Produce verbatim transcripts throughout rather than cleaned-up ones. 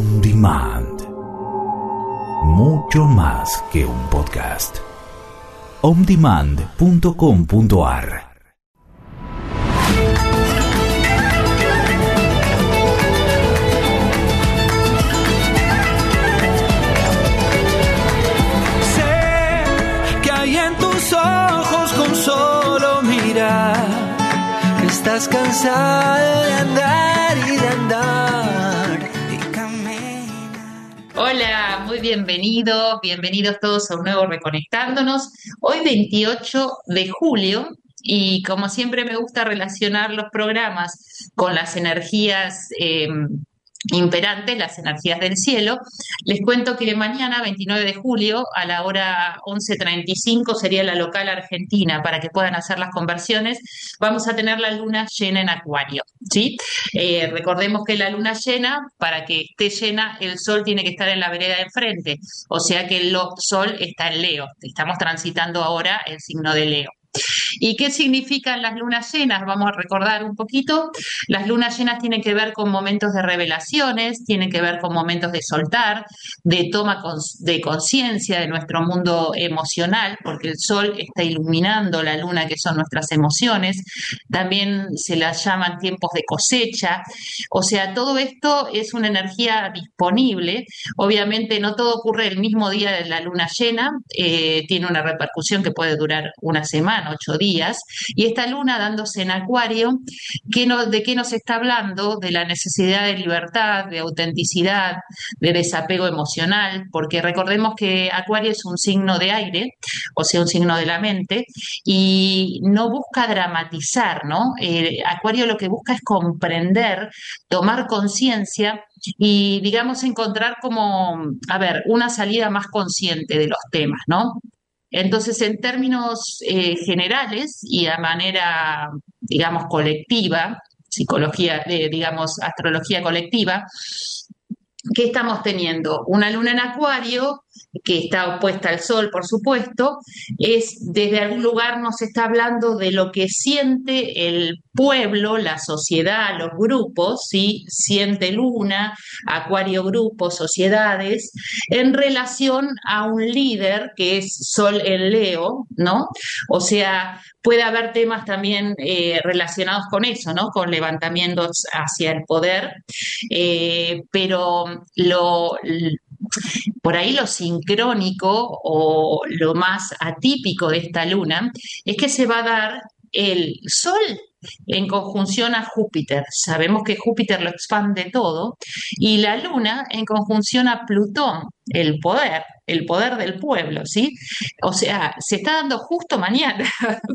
On Demand. Mucho más que un podcast. on demand punto com punto a r. Sé que hay en tus ojos con solo mirar que estás cansada de andar y de andar y caminar. Hola, muy bienvenidos, bienvenidos todos a un nuevo Reconectándonos. Hoy veintiocho de julio y como siempre me gusta relacionar los programas con las energías eh, imperantes, las energías del cielo. Les cuento que mañana, veintinueve de julio, a la hora once treinta y cinco, sería la local argentina, para que puedan hacer las conversiones, vamos a tener la luna llena en Acuario, ¿sí? Eh, recordemos que la luna llena, para que esté llena, el sol tiene que estar en la vereda de enfrente, o sea que el lo- sol está en Leo, estamos transitando ahora el signo de Leo. ¿Y qué significan las lunas llenas? Vamos a recordar un poquito. Las lunas llenas tienen que ver con momentos de revelaciones, tienen que ver con momentos de soltar, de toma cons- de conciencia de nuestro mundo emocional, porque el sol está iluminando la luna, que son nuestras emociones. También se las llaman tiempos de cosecha. O sea, todo esto es una energía disponible. Obviamente no todo ocurre el mismo día de la luna llena, eh, tiene una repercusión que puede durar una semana, ocho días, y esta luna dándose en Acuario, ¿qué no- ¿de qué nos está hablando? De la necesidad de libertad, de autenticidad, de desapego emocional, porque recordemos que Acuario es un signo de aire, o sea, un signo de la mente, y no busca dramatizar, ¿no? Eh, Acuario lo que busca es comprender, tomar conciencia y, digamos, encontrar como, a ver, una salida más consciente de los temas, ¿no? Entonces, en términos eh, generales y a manera, digamos, colectiva, psicología, eh, digamos, astrología colectiva, ¿qué estamos teniendo? Una luna en Acuario, que está opuesta al Sol, por supuesto, es desde algún lugar nos está hablando de lo que siente el pueblo, la sociedad, los grupos, ¿sí? Siente Luna, Acuario grupos, sociedades, en relación a un líder que es Sol en Leo, ¿no? O sea, puede haber temas también eh, relacionados con eso, ¿no? Con levantamientos hacia el poder, eh, pero lo, por ahí lo sincrónico o lo más atípico de esta luna es que se va a dar el Sol en conjunción a Júpiter. Sabemos que Júpiter lo expande todo y la luna en conjunción a Plutón, el poder, el poder del pueblo, ¿sí? O sea, se está dando justo mañana.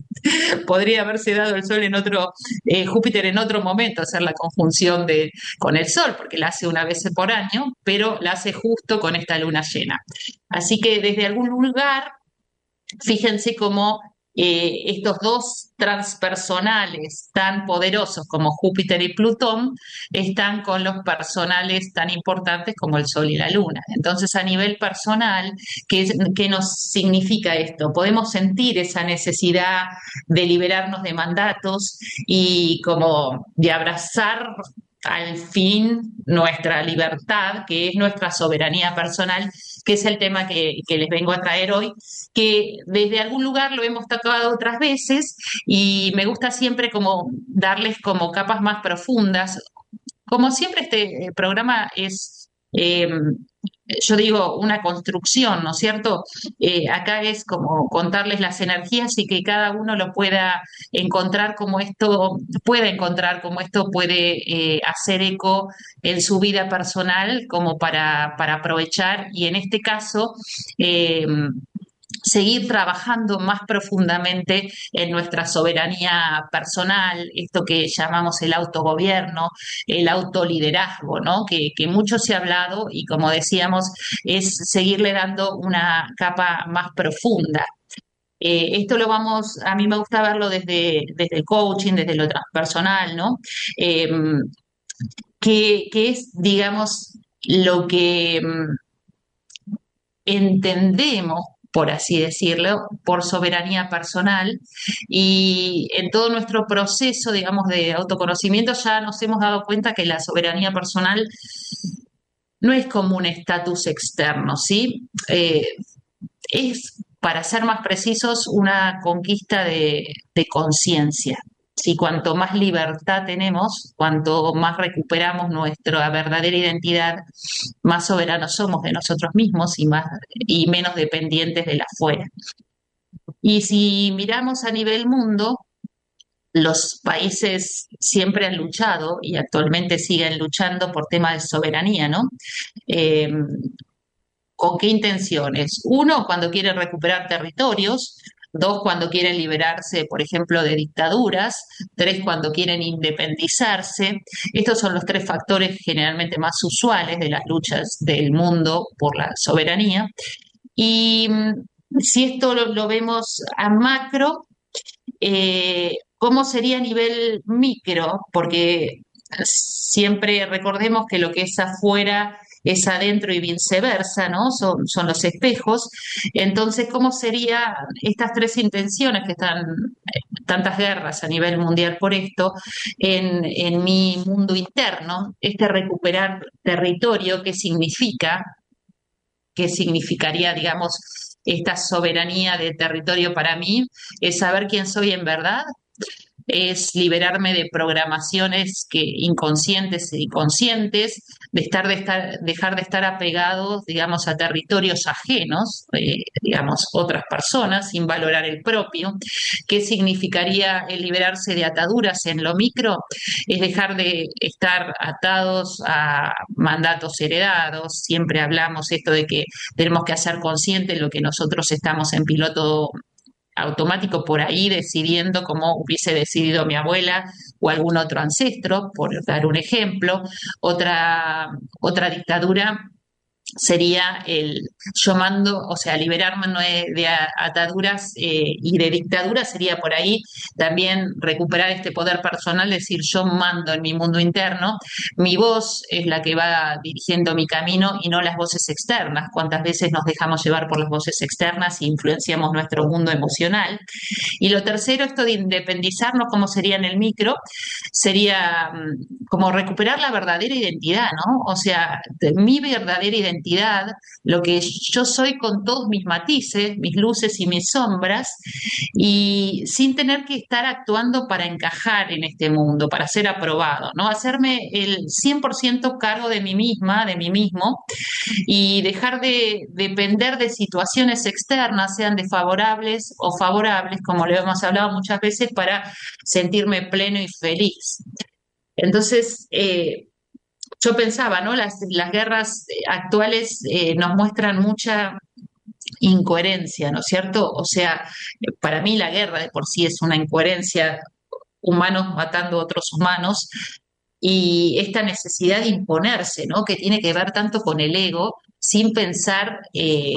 Podría haberse dado el Sol en otro, eh, Júpiter en otro momento, hacer la conjunción de, con el Sol, porque la hace una vez por año, pero la hace justo con esta luna llena. Así que desde algún lugar, fíjense cómo eh, estos dos transpersonales tan poderosos como Júpiter y Plutón están con los personales tan importantes como el Sol y la Luna. Entonces, a nivel personal, ¿qué, es- qué nos significa esto? Podemos sentir esa necesidad de liberarnos de mandatos y como de abrazar al fin nuestra libertad, que es nuestra soberanía personal, que es el tema que, que les vengo a traer hoy, que desde algún lugar lo hemos tocado otras veces y me gusta siempre como darles como capas más profundas. Como siempre este eh, programa es, eh, yo digo, una construcción, ¿no es cierto? Eh, acá es como contarles las energías y que cada uno lo pueda encontrar como esto, pueda encontrar como esto puede eh, hacer eco en su vida personal como para, para aprovechar y en este caso eh, seguir trabajando más profundamente en nuestra soberanía personal, esto que llamamos el autogobierno, el autoliderazgo, ¿no? Que, que mucho se ha hablado y como decíamos, es seguirle dando una capa más profunda. Eh, esto lo vamos, a mí me gusta verlo desde, desde el coaching, desde lo transpersonal, ¿no? Eh, que, que es, digamos, lo que mm, entendemos, por así decirlo, por soberanía personal y en todo nuestro proceso, digamos, de autoconocimiento ya nos hemos dado cuenta que la soberanía personal no es como un estatus externo, ¿sí? Eh, es, para ser más precisos, una conquista de, de conciencia. Si cuanto más libertad tenemos, cuanto más recuperamos nuestra verdadera identidad, más soberanos somos de nosotros mismos y, más, y menos dependientes de la afuera. Y si miramos a nivel mundo, los países siempre han luchado y actualmente siguen luchando por temas de soberanía, ¿no? Eh, ¿Con qué intenciones? Uno, cuando quieren recuperar territorios. Dos, cuando quieren liberarse, por ejemplo, de dictaduras. Tres, cuando quieren independizarse. Estos son los tres factores generalmente más usuales de las luchas del mundo por la soberanía. Y mm, si esto lo, lo vemos a macro, eh, ¿cómo sería a nivel micro? Porque siempre recordemos que lo que es afuera es adentro y viceversa, ¿no? Son, son los espejos. Entonces, ¿cómo serían estas tres intenciones que están, eh, tantas guerras a nivel mundial por esto, en, en mi mundo interno? Este recuperar territorio, ¿qué significa? ¿Qué significaría, digamos, esta soberanía de territorio para mí? Es saber quién soy en verdad, es liberarme de programaciones que, inconscientes y conscientes, de estar, de estar, dejar de estar apegados, digamos, a territorios ajenos, eh, digamos, otras personas, sin valorar el propio. ¿Qué significaría el liberarse de ataduras en lo micro? Es dejar de estar atados a mandatos heredados. Siempre hablamos esto de que tenemos que hacer consciente lo que nosotros estamos en piloto automático por ahí decidiendo como hubiese decidido mi abuela o algún otro ancestro, por dar un ejemplo. Otra, otra dictadura sería el yo mando, o sea, liberarme de ataduras eh, y de dictadura sería por ahí también recuperar este poder personal, decir yo mando en mi mundo interno, mi voz es la que va dirigiendo mi camino y no las voces externas. ¿Cuántas veces nos dejamos llevar por las voces externas e influenciamos nuestro mundo emocional? Y lo tercero, esto de independizarnos, como sería en el micro, sería um, como recuperar la verdadera identidad, ¿no? O sea, mi verdadera identidad, lo que yo soy con todos mis matices, mis luces y mis sombras, y sin tener que estar actuando para encajar en este mundo, para ser aprobado, ¿no? Hacerme el cien por ciento cargo de mí misma, de mí mismo, y dejar de depender de situaciones externas, sean desfavorables o favorables, como lo hemos hablado muchas veces, para sentirme pleno y feliz. Entonces, eh, yo pensaba, ¿no? Las, las guerras actuales eh, nos muestran mucha incoherencia, ¿no es cierto? O sea, para mí la guerra de por sí es una incoherencia, humanos matando a otros humanos, y esta necesidad de imponerse, ¿no? Que tiene que ver tanto con el ego, sin pensar eh,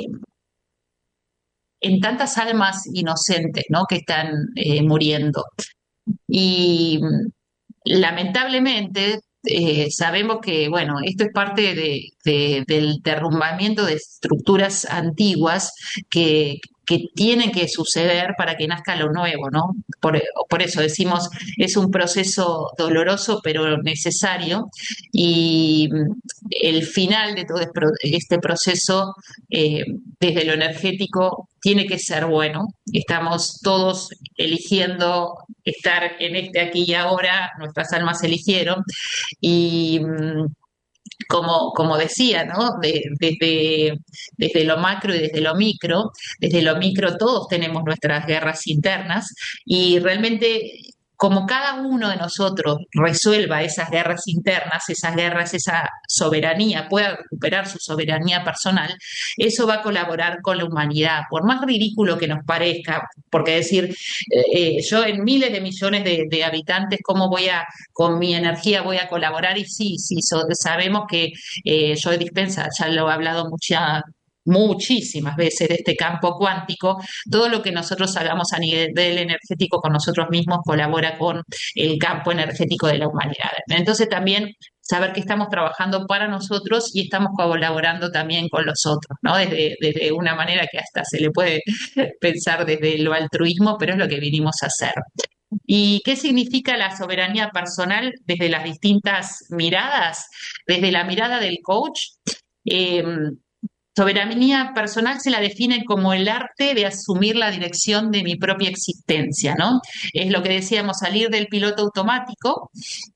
en tantas almas inocentes, ¿no? Que están eh, muriendo. Y lamentablemente eh, sabemos que, bueno, esto es parte de, de, del derrumbamiento de estructuras antiguas que, que tienen que suceder para que nazca lo nuevo, ¿no? Por, por eso decimos, es un proceso doloroso pero necesario, y el final de todo este proceso, eh, desde lo energético, tiene que ser bueno. Estamos todos eligiendo estar en este aquí y ahora, nuestras almas eligieron, y mm, como, como decía, ¿no? De- desde, desde lo macro y desde lo micro, desde lo micro todos tenemos nuestras guerras internas, y realmente como cada uno de nosotros resuelva esas guerras internas, esas guerras, esa soberanía, pueda recuperar su soberanía personal, eso va a colaborar con la humanidad, por más ridículo que nos parezca, porque decir, eh, eh, yo en miles de millones de, de habitantes, ¿cómo voy a, con mi energía voy a colaborar? Y sí, sí, so- sabemos que eh, Joe Dispenza ya lo ha hablado mucha, muchísimas veces de este campo cuántico. Todo lo que nosotros hagamos a nivel energético con nosotros mismos colabora con el campo energético de la humanidad. Entonces también saber que estamos trabajando para nosotros y estamos colaborando también con los otros, ¿no? Desde, desde una manera que hasta se le puede pensar desde lo altruismo, pero es lo que vinimos a hacer. ¿Y qué significa la soberanía personal desde las distintas miradas? Desde la mirada del coach, Eh, Soberanía personal se la define como el arte de asumir la dirección de mi propia existencia, ¿no? Es lo que decíamos, salir del piloto automático.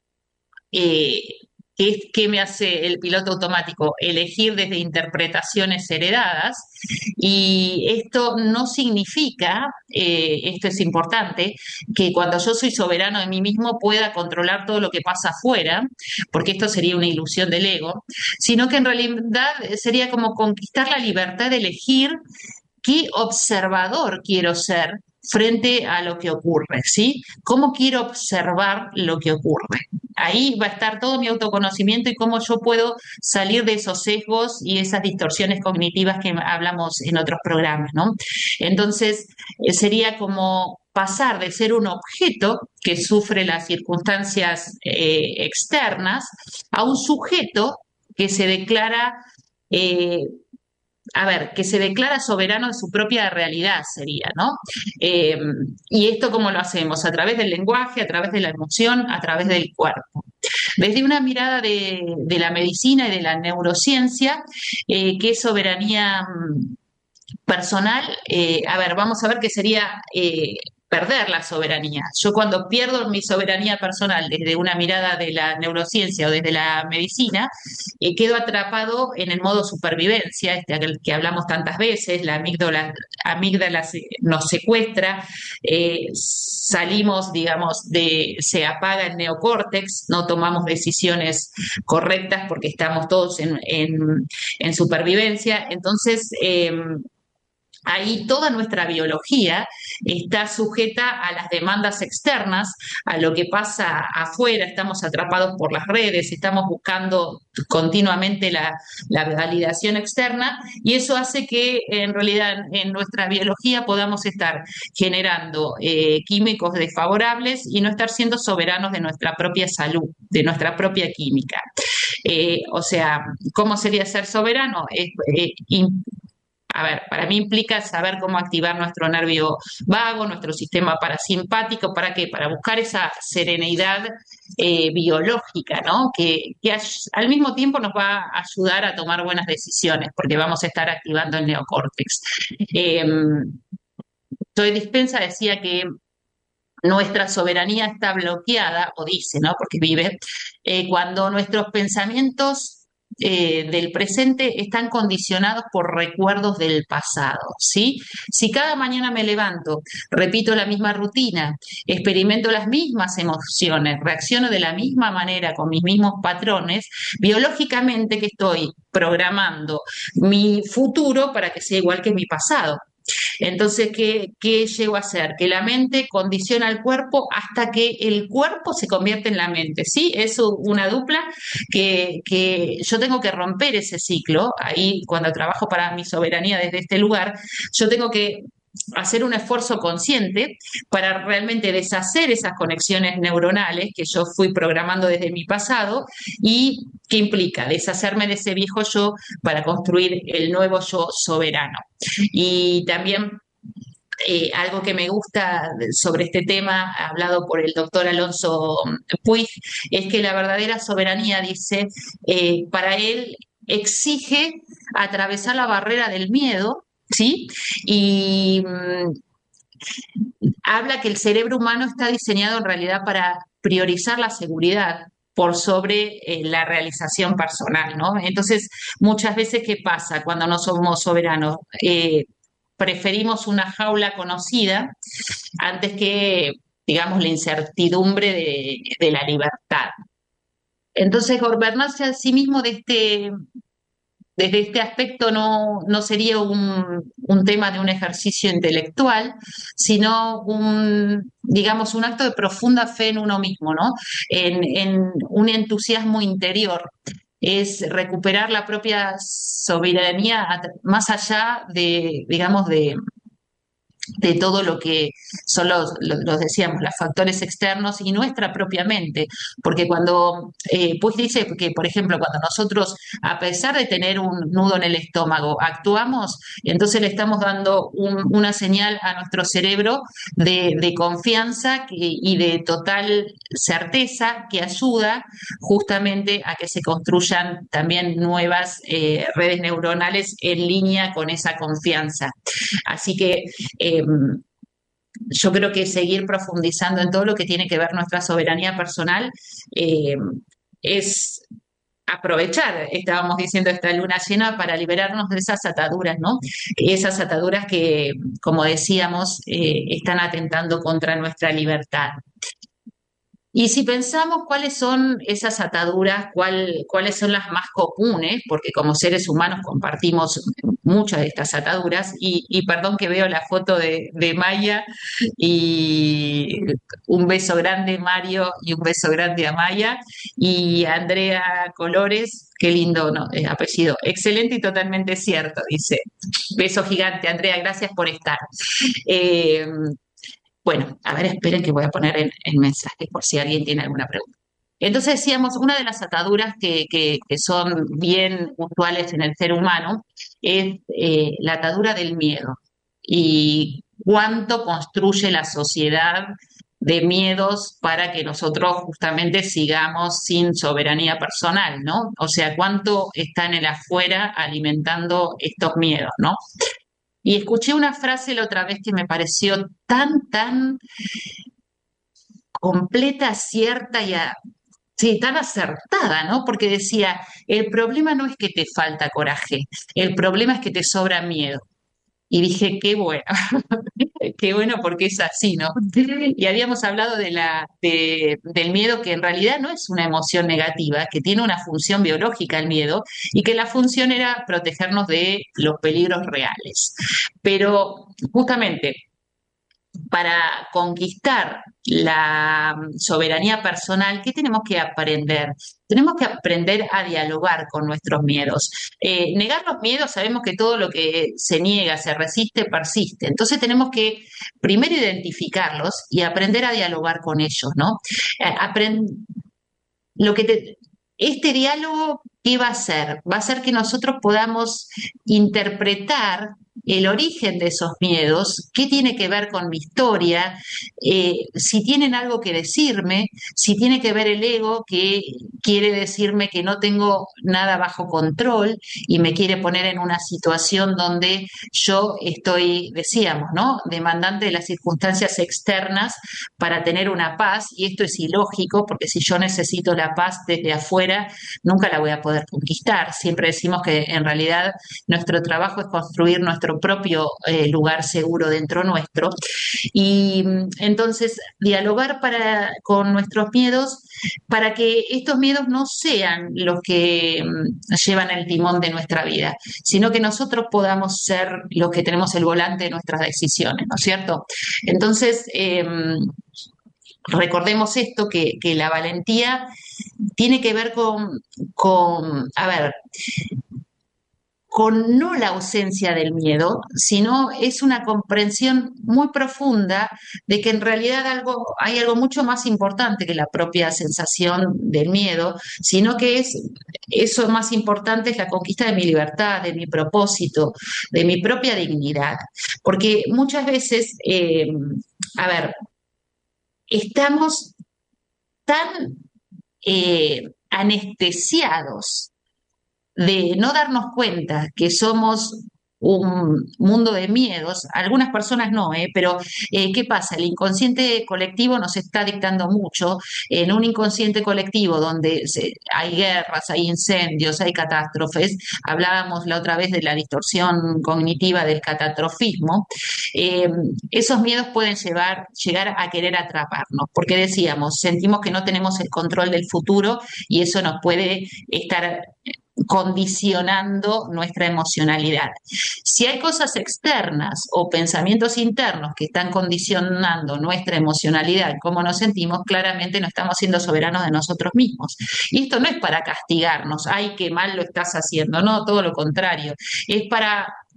eh, ¿qué, es- qué me hace el piloto automático? Elegir desde interpretaciones heredadas. Y esto no significa, eh, esto es importante, que cuando yo soy soberano de mí mismo pueda controlar todo lo que pasa afuera, porque esto sería una ilusión del ego, sino que en realidad sería como conquistar la libertad de elegir qué observador quiero ser frente a lo que ocurre, ¿sí? ¿Cómo quiero observar lo que ocurre? Ahí va a estar todo mi autoconocimiento y cómo yo puedo salir de esos sesgos y esas distorsiones cognitivas que hablamos en otros programas, ¿no? Entonces, eh, sería como pasar de ser un objeto que sufre las circunstancias eh, externas a un sujeto que se declara eh, a ver, que se declara soberano de su propia realidad sería, ¿no? Eh, y esto cómo lo hacemos, a través del lenguaje, a través de la emoción, a través del cuerpo. Desde una mirada de, de la medicina y de la neurociencia, eh, ¿qué es soberanía mm, personal? Eh, a ver, vamos a ver qué sería eh, perder la soberanía. Yo cuando pierdo mi soberanía personal desde una mirada de la neurociencia o desde la medicina, eh, quedo atrapado en el modo supervivencia, este del que hablamos tantas veces, la amígdala, amígdala se- nos secuestra, eh, salimos, digamos, de, se apaga el neocórtex, no tomamos decisiones correctas porque estamos todos en, en- en supervivencia. Entonces, em, ahí toda nuestra biología está sujeta a las demandas externas, a lo que pasa afuera, estamos atrapados por las redes, estamos buscando continuamente la, la validación externa y eso hace que en realidad en nuestra biología podamos estar generando eh, químicos desfavorables y no estar siendo soberanos de nuestra propia salud, de nuestra propia química. Eh, o sea, ¿cómo sería ser soberano? Es, eh, in- a ver, para mí implica saber cómo activar nuestro nervio vago, nuestro sistema parasimpático, ¿para qué? Para buscar esa serenidad eh, biológica, ¿no? Que, que ay- al mismo tiempo nos va a ayudar a tomar buenas decisiones, porque vamos a estar activando el neocórtex. Eh, Joe Dispenza decía que nuestra soberanía está bloqueada, o dice, ¿no? Porque vive, eh, cuando nuestros pensamientos eh, del presente están condicionados por recuerdos del pasado, ¿sí? Si cada mañana me levanto, repito la misma rutina, experimento las mismas emociones, reacciono de la misma manera con mis mismos patrones, biológicamente que estoy programando mi futuro para que sea igual que mi pasado. Entonces, ¿qué, qué llego a hacer? Que la mente condiciona al cuerpo hasta que el cuerpo se convierte en la mente, ¿sí? Es u- una dupla que, que yo tengo que romper ese ciclo. Ahí, cuando trabajo para mi soberanía desde este lugar, yo tengo que hacer un esfuerzo consciente para realmente deshacer esas conexiones neuronales que yo fui programando desde mi pasado y que implica deshacerme de ese viejo yo para construir el nuevo yo soberano. Y también eh, algo que me gusta sobre este tema, hablado por el doctor Alonso Puig, es que la verdadera soberanía, dice, eh, para él exige atravesar la barrera del miedo, ¿sí? Y mm, habla que el cerebro humano está diseñado en realidad para priorizar la seguridad por sobre eh, la realización personal, ¿no? Entonces, muchas veces, ¿qué pasa cuando no somos soberanos? Eh, preferimos una jaula conocida antes que, digamos, la incertidumbre de, de la libertad. Entonces, gobernarse a sí mismo de este, desde este aspecto no, no sería un, un tema de un ejercicio intelectual, sino un, digamos, un acto de profunda fe en uno mismo, ¿no? En, en un entusiasmo interior. Es recuperar la propia soberanía a- más allá de, digamos, de, de todo lo que son los, los, los decíamos, los factores externos y nuestra propia mente, porque cuando, eh, pues dice que, por ejemplo, cuando nosotros, a pesar de tener un nudo en el estómago, actuamos, entonces le estamos dando un, una señal a nuestro cerebro de, de confianza que, y de total certeza que ayuda justamente a que se construyan también nuevas eh, redes neuronales en línea con esa confianza. Así que eh, yo creo que seguir profundizando en todo lo que tiene que ver nuestra soberanía personal eh, es aprovechar, estábamos diciendo, esta luna llena para liberarnos de esas ataduras, ¿no? Esas ataduras que, como decíamos, eh, están atentando contra nuestra libertad. Y si pensamos cuáles son esas ataduras, cuál, cuáles son las más comunes, porque como seres humanos compartimos muchas de estas ataduras, y, y perdón que veo la foto de, de Maya, y un beso grande Mario, y un beso grande a Maya, y Andrea Colores, qué lindo no, eh, apellido, excelente y totalmente cierto, dice. Beso gigante, Andrea, gracias por estar. Eh, Bueno, a ver, esperen que voy a poner en, en mensaje por si alguien tiene alguna pregunta. Entonces decíamos, una de las ataduras que, que, que son bien usuales en el ser humano es eh, la atadura del miedo y cuánto construye la sociedad de miedos para que nosotros justamente sigamos sin soberanía personal, ¿no? O sea, cuánto está en el afuera alimentando estos miedos, ¿no? Y escuché una frase la otra vez que me pareció tan, tan completa, cierta y a- sí, tan acertada, ¿no? Porque decía, el problema no es que te falta coraje, el problema es que te sobra miedo. Y dije, qué bueno, qué bueno porque es así, ¿no? Y habíamos hablado de la, de- del miedo que en realidad no es una emoción negativa, que tiene una función biológica el miedo y que la función era protegernos de los peligros reales. Pero justamente para conquistar la soberanía personal, ¿qué tenemos que aprender? Tenemos que aprender a dialogar con nuestros miedos. Eh, negar los miedos, sabemos que todo lo que se niega, se resiste, persiste. Entonces tenemos que primero identificarlos y aprender a dialogar con ellos, ¿no? Eh, aprend- lo que te- este diálogo, ¿qué va a hacer? Va a hacer que nosotros podamos interpretar el origen de esos miedos, qué tiene que ver con mi historia, eh, si tienen algo que decirme, si tiene que ver el ego que quiere decirme que no tengo nada bajo control y me quiere poner en una situación donde yo estoy, decíamos, ¿no? Demandante de las circunstancias externas para tener una paz, y esto es ilógico porque si yo necesito la paz desde afuera, nunca la voy a poder conquistar. Siempre decimos que en realidad nuestro trabajo es construir nuestro propio eh, lugar seguro dentro nuestro. Y mm, entonces dialogar para, con nuestros miedos para que estos miedos no sean los que mm, llevan el timón de nuestra vida, sino que nosotros podamos ser los que tenemos el volante de nuestras decisiones, ¿no es cierto? Entonces, eh, recordemos esto, que, que la valentía tiene que ver con, con, a ver, con no la ausencia del miedo, sino es una comprensión muy profunda de que en realidad algo, hay algo mucho más importante que la propia sensación del miedo, sino que es eso más importante es la conquista de mi libertad, de mi propósito, de mi propia dignidad. Porque muchas veces, eh, a ver, estamos tan eh, anestesiados de no darnos cuenta que somos un mundo de miedos, algunas personas no, ¿eh? Pero eh, ¿qué pasa? El inconsciente colectivo nos está dictando mucho, en un inconsciente colectivo donde se- hay guerras, hay incendios, hay catástrofes, hablábamos la otra vez de la distorsión cognitiva del catastrofismo, eh, esos miedos pueden llevar, llegar a querer atraparnos, porque decíamos, sentimos que no tenemos el control del futuro y eso nos puede estar condicionando nuestra emocionalidad. Si hay cosas externas o pensamientos internos que están condicionando nuestra emocionalidad, cómo nos sentimos, claramente no estamos siendo soberanos de nosotros mismos. Y esto no es para castigarnos, ay, qué mal lo estás haciendo, no, todo lo contrario, es para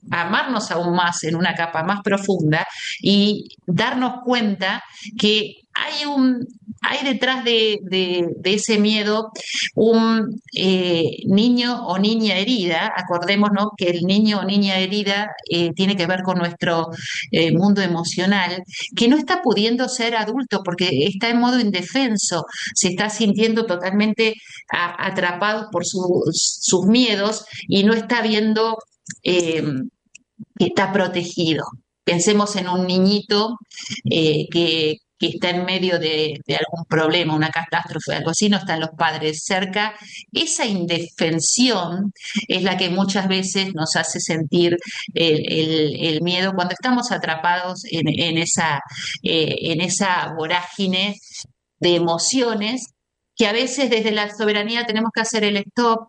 amarnos aún más en una capa más profunda y darnos cuenta que hay un, hay detrás de, de, de ese miedo un eh, niño o niña herida. Acordémonos que el niño o niña herida eh, tiene que ver con nuestro eh, mundo emocional, que no está pudiendo ser adulto porque está en modo indefenso, se está sintiendo totalmente a, atrapado por su, sus miedos y no está viendo eh, que está protegido. Pensemos en un niñito eh, que, que está en medio de, de algún problema, una catástrofe, algo así, no están los padres cerca. Esa indefensión es la que muchas veces nos hace sentir el, el- el miedo cuando estamos atrapados en, en esa, eh, en esa vorágine de emociones que a veces desde la soberanía tenemos que hacer el stop,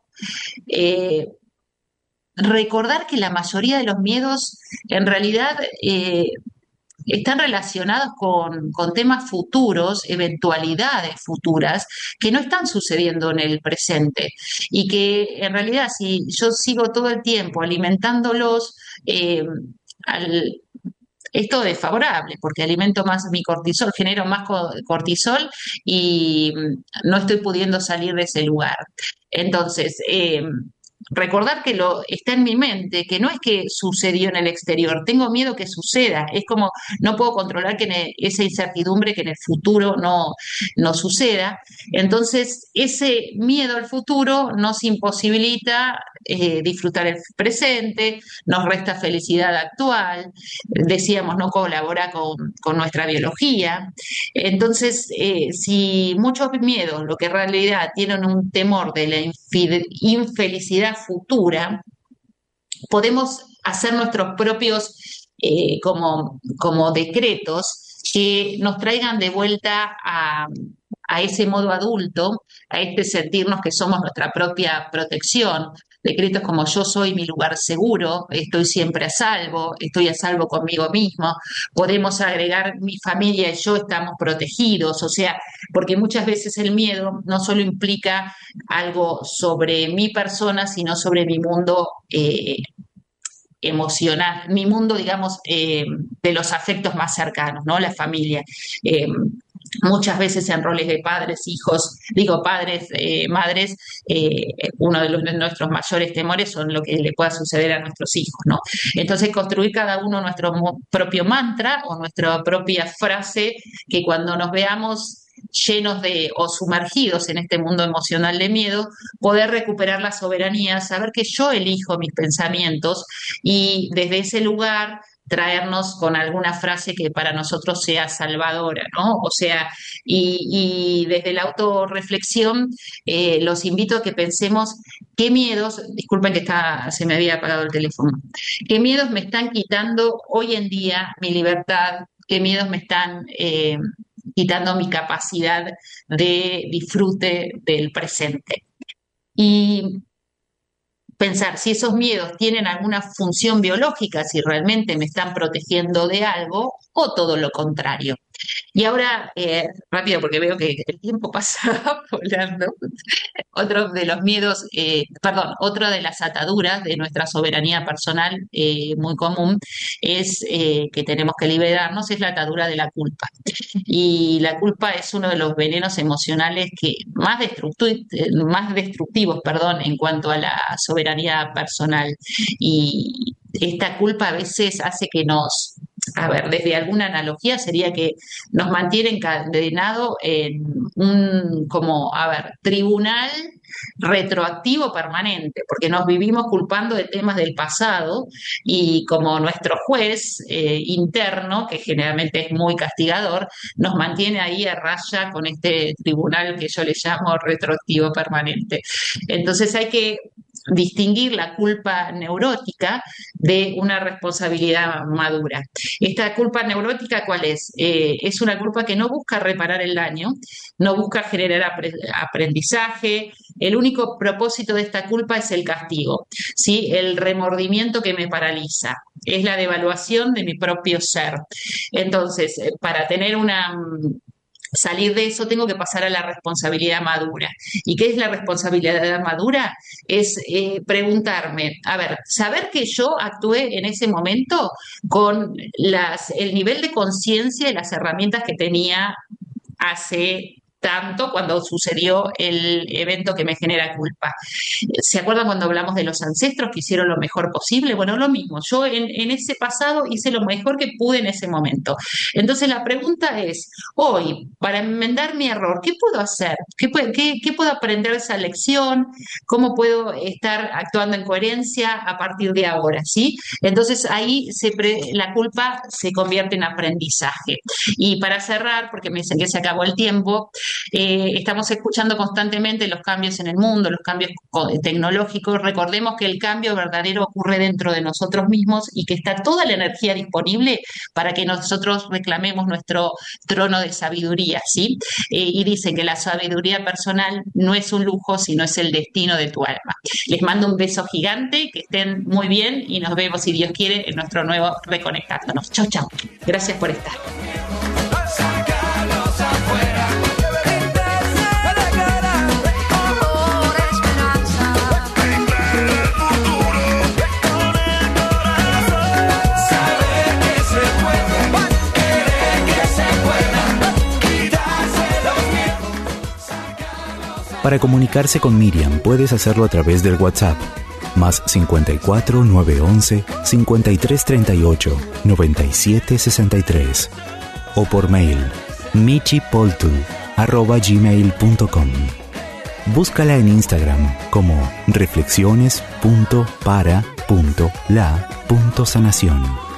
eh, recordar que la mayoría de los miedos en realidad eh, están relacionados con, con temas futuros, eventualidades futuras que no están sucediendo en el presente y que en realidad si yo sigo todo el tiempo alimentándolos, eh, al- esto es favorable porque alimento más mi cortisol, genero más co- cortisol y mm, no estoy pudiendo salir de ese lugar. Entonces, eh, recordar que lo está en mi mente, que no es que sucedió en el exterior, tengo miedo que suceda, es como no puedo controlar que en el- esa incertidumbre que en el futuro no, no suceda. Entonces, ese miedo al futuro nos imposibilita eh, disfrutar el presente, nos resta felicidad actual, decíamos, no colabora con, con nuestra biología. Entonces, eh, si muchos miedos, lo que en realidad tienen un temor de la infide- infelicidad futura, podemos hacer nuestros propios eh, como, como decretos que nos traigan de vuelta a, a ese modo adulto, a este sentirnos que somos nuestra propia protección. Decretos como yo soy mi lugar seguro, estoy siempre a salvo, estoy a salvo conmigo mismo. Podemos agregar mi familia y yo estamos protegidos, o sea, porque muchas veces el miedo no solo implica algo sobre mi persona, sino sobre mi mundo eh, emocional, mi mundo, digamos, eh, de los afectos más cercanos, ¿no? La familia. Eh, Muchas veces en roles de padres, hijos, digo padres, eh, madres, eh, uno de, los, de nuestros mayores temores son lo que le pueda suceder a nuestros hijos, ¿no? Entonces construir cada uno nuestro mo- propio mantra o nuestra propia frase que cuando nos veamos llenos de o sumergidos en este mundo emocional de miedo, poder recuperar la soberanía, saber que yo elijo mis pensamientos y desde ese lugar traernos con alguna frase que para nosotros sea salvadora, ¿no? O sea, y, y desde la autorreflexión eh, los invito a que pensemos qué miedos, disculpen que está, se me había apagado el teléfono, qué miedos me están quitando hoy en día mi libertad, qué miedos me están eh, quitando mi capacidad de disfrute del presente. Y pensar si esos miedos tienen alguna función biológica, si realmente me están protegiendo de algo, o todo lo contrario. Y ahora, eh, rápido, porque veo que el tiempo pasa volando. Otro de los miedos, eh, perdón, otra de las ataduras de nuestra soberanía personal eh, muy común es eh, que tenemos que liberarnos, es la atadura de la culpa. Y la culpa es uno de los venenos emocionales que más, destructu- eh, más destructivos, perdón, en cuanto a la soberanía personal. Y esta culpa a veces hace que nos, a ver, desde alguna analogía sería que nos mantiene encadenado en un, como, a ver, tribunal retroactivo permanente, porque nos vivimos culpando de temas del pasado y como nuestro juez eh, interno, que generalmente es muy castigador, nos mantiene ahí a raya con este tribunal que yo le llamo retroactivo permanente. Entonces hay que distinguir la culpa neurótica de una responsabilidad madura. ¿Esta culpa neurótica cuál es? Eh, es una culpa que no busca reparar el daño, no busca generar apre- aprendizaje. El único propósito de esta culpa es el castigo, ¿sí? El remordimiento que me paraliza. Es la devaluación de mi propio ser. Entonces, eh, para tener una salir de eso, tengo que pasar a la responsabilidad madura. ¿Y qué es la responsabilidad madura? Es eh, preguntarme, a ver, saber que yo actué en ese momento con las, el nivel de conciencia y las herramientas que tenía hace tanto cuando sucedió el evento que me genera culpa. ¿Se acuerdan cuando hablamos de los ancestros que hicieron lo mejor posible? Bueno, lo mismo, yo en, en ese pasado hice lo mejor que pude en ese momento. Entonces la pregunta es, hoy, para enmendar mi error, ¿qué puedo hacer? ¿Qué, qué, qué puedo aprender de esa lección? ¿Cómo puedo estar actuando en coherencia a partir de ahora? ¿Sí? Entonces ahí se pre, la culpa se convierte en aprendizaje. Y para cerrar, porque me dicen que se acabó el tiempo, Eh, estamos escuchando constantemente los cambios en el mundo, los cambios tecnológicos. Recordemos que el cambio verdadero ocurre dentro de nosotros mismos y que está toda la energía disponible para que nosotros reclamemos nuestro trono de sabiduría, ¿sí? Eh, y dicen que la sabiduría personal no es un lujo, sino es el destino de tu alma. Les mando un beso gigante, que estén muy bien y nos vemos, si Dios quiere, en nuestro nuevo Reconectándonos. Chau, chau. Gracias por estar. Para comunicarse con Miriam puedes hacerlo a través del WhatsApp, más cincuenta y cuatro, nueve once, cincuenta y tres treinta y ocho, noventa y siete sesenta y tres, o por mail, michipoltu arroba gmail punto com. Búscala en Instagram como reflexiones punto para punto la punto sanación.